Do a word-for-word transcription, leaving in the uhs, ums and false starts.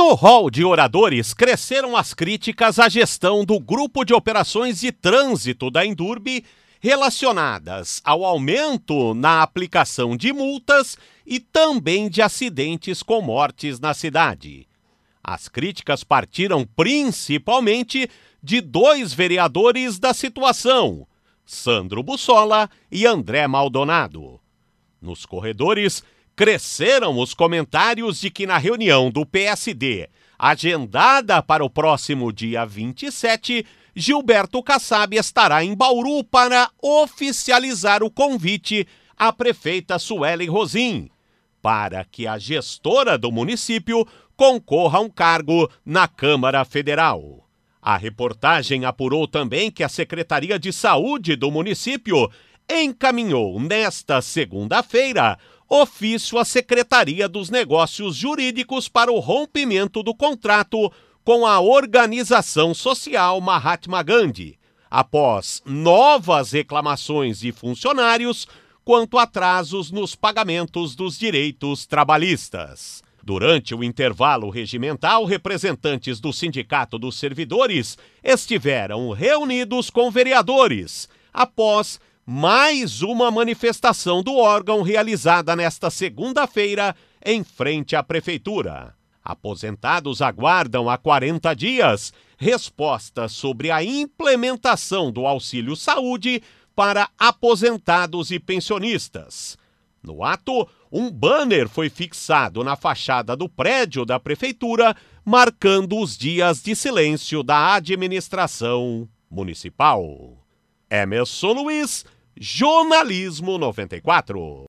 No hall de oradores, cresceram as críticas à gestão do Grupo de Operações de Trânsito da Endurbe relacionadas ao aumento na aplicação de multas e também de acidentes com mortes na cidade. As críticas partiram principalmente de dois vereadores da situação, Sandro Bussola e André Maldonado. Nos corredores, cresceram os comentários de que na reunião do P S D, agendada para o próximo dia vinte e sete, Gilberto Kassab estará em Bauru para oficializar o convite à prefeita Suelen Rosim, para que a gestora do município concorra a um cargo na Câmara Federal. A reportagem apurou também que a Secretaria de Saúde do município encaminhou nesta segunda-feira ofício à Secretaria dos Negócios Jurídicos para o rompimento do contrato com a organização social Mahatma Gandhi, após novas reclamações de funcionários quanto a atrasos nos pagamentos dos direitos trabalhistas. Durante o intervalo regimental, representantes do Sindicato dos Servidores estiveram reunidos com vereadores, após mais uma manifestação do órgão realizada nesta segunda-feira em frente à Prefeitura. Aposentados aguardam há quarenta dias respostas sobre a implementação do auxílio saúde para aposentados e pensionistas. No ato, um banner foi fixado na fachada do prédio da Prefeitura, marcando os dias de silêncio da administração municipal. Emerson Luiz, Jornalismo noventa e quatro.